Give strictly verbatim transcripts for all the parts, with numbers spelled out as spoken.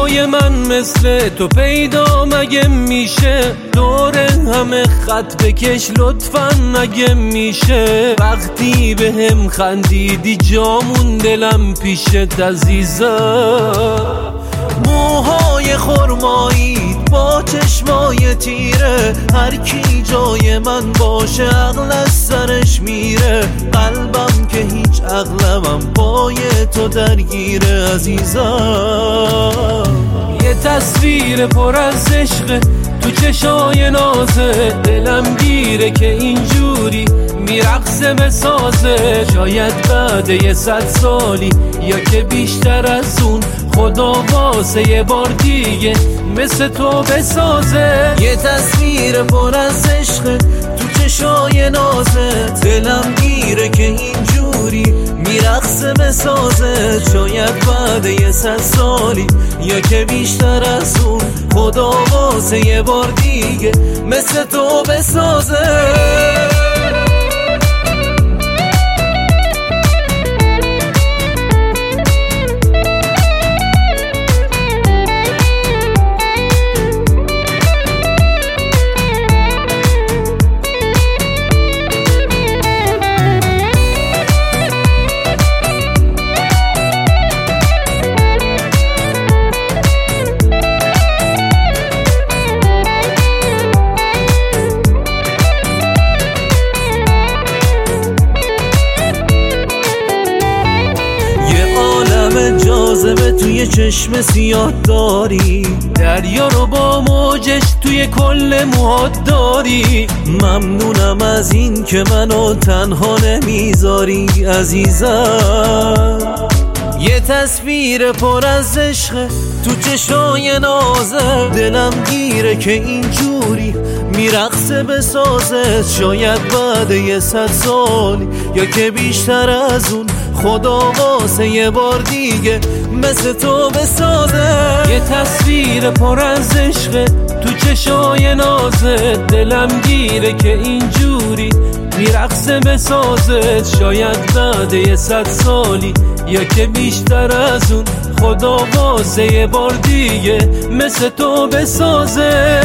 جای من مثل تو پیدا مگه میشه؟ دوره همه خط بکش لطفا مگه میشه؟ وقتی به هم خندیدی جامون دلم پیشت عزیزم. موهای خرماییت با چشمای تیره، هر کی جای من باشه عقل از سرش میره. قلبم که هیچ عقلمم پای تو درگیره عزیزم. یه تصویر پر از عشق تو چشای نازه، دلم گیره که اینجوری میرقصه بسازه. شاید بعد یه صد سالی یا که بیشتر از اون، خدا واسه یه بار دیگه مثل تو بسازه. یه تصویر پر از عشق تو چشای نازه، دلم گیره که اینجوری میرقصه بسازه. شاید بعد یه صد سالی یا که بیشتر از اون، خدا واسه یه بار دیگه مثل تو بسازه. جاذبه توی چشم سیاه داری، دریا رو با موجش توی کل موهات داری. ممنونم از این که منو تنها نمیذاری عزیزم. یه تصویر پر از عشق تو چشای نازه، دلم گیره که اینجوری میرقصه بسازه. شاید بعد یه صد سالی یا که بیشتر از اون، خدا واسه یه بار دیگه مثل تو بسازه. یه تصویر پر از عشق تو چشای نازه، دلم گیره که اینجوری میرقصه بسازه. شاید بعد یه صد سالی یا که بیشتر از اون، خدا واسه یه بار دیگه مثل تو بسازه.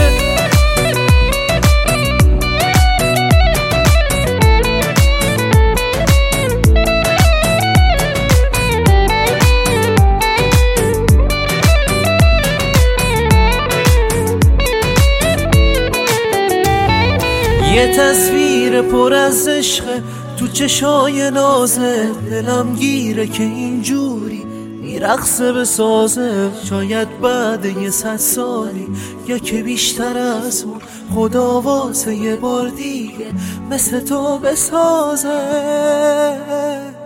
یه تصویر پر از عشق تو چشای نازه، دلم گیره که اینجوری میرقصه بسازه. شاید بعد یه صد سالی یا که بیشتر از اون، خدا واسه یه بار دیگه مثل تو بسازه.